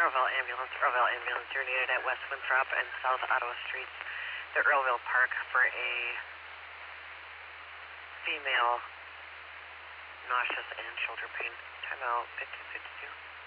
Earlville ambulance, you're needed at West Winthrop and South Ottawa Streets, the Earlville Park for a female nauseous and shoulder pain. Timeout 1552.